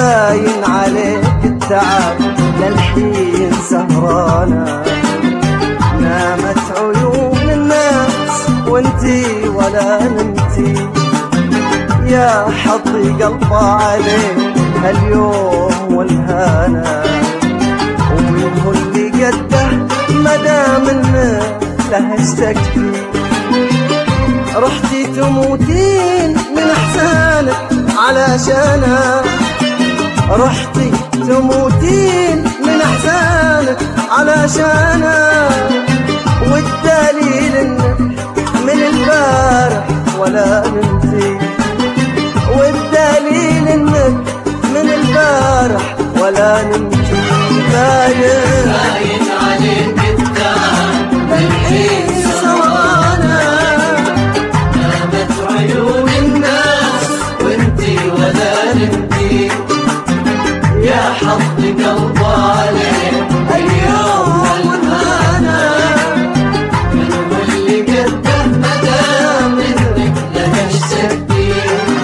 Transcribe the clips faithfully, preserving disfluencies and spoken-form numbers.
باين عليك التعب للحين سهرانة. نامت عيون الناس وانتي ولا نمتي، يا حظي قلبه عليك هاليوم والهانا. ومنه اللي قده مدام انه له اشتكتي، رحتي تموتين من احسانك علشانا. رحتي تموتين من احسانك علشانا، والدليل انك من البارح ولا نمتي، والدليل انك من البارح ولا نمتي. باين باين عليك التعب للحين سهرانة. نامت عيون الناس وانتي ولا نمتي، يا حظ قلبه عليك اليوم والهانا. من اللي قده مدام انك له اشتكتي.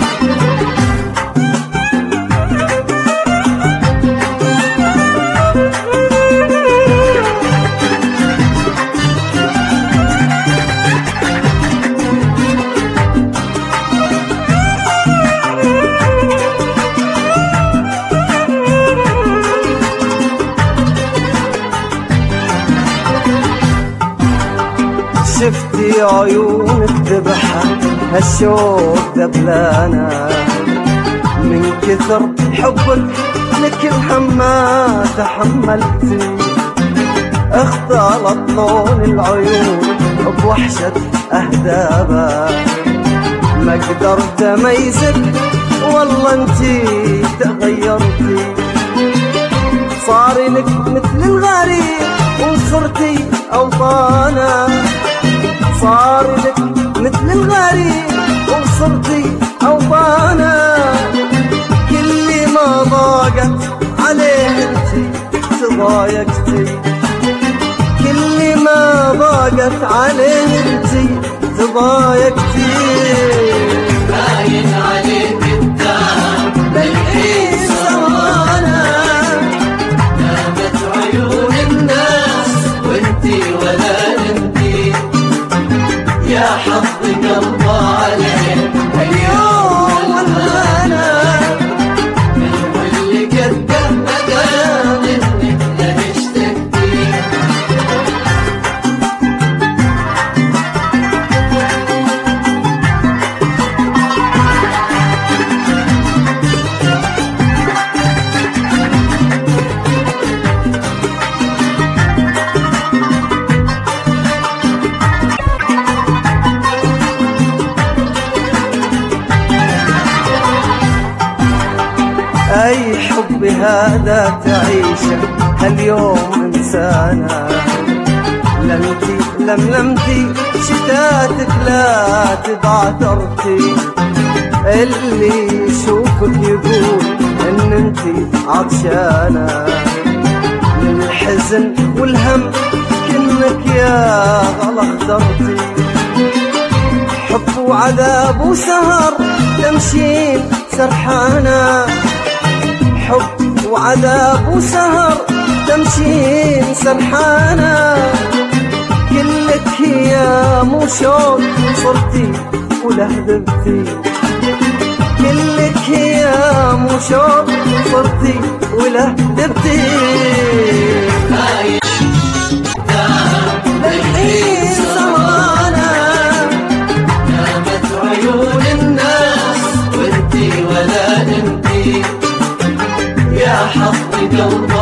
شفتي عيونك ذبحة هالشوق ذبلانة، من كثر حبك لك الهم ما تحملتي. اختلط لون العيون بوحشة أهدابها، ما قدرت أميزك والله انتي تغيرتي. صار لك مثل الغريب وصرتي أوطانا، صار لك مثل الغريب وصرتي أوطانا. كل ما ضاقت عليه انتي تضايقتي، كل ما ضاقت عليه انتي تضايقتي. باين عليك التعب للحين سهرانة. نامت عيون الناس وانتي ولا نمتي، يا حظ قلبه عليك اليوم والهانا. من اللي قده مدام انك له اشتكتي. أي حب هذا تعيشه هاليوم إنسانة. لمتي لملمتي شتاتك لا تبعترتي، اللي يشوفك يقول إن انتي عطشانة. من الحزن والهم كنك يا غلا اخترتي، حب وعذاب وسهر تمشين سرحانة. حب وعذاب وسهر تمشين سرحانة. كلك يا مو شوق صرتي ولهذبتي، كلك يا مو شوق صرتي ولهذبتي. للحين سهرانة. نامت عيون الناس وانتي ولا نمتي، يا حظ قلبه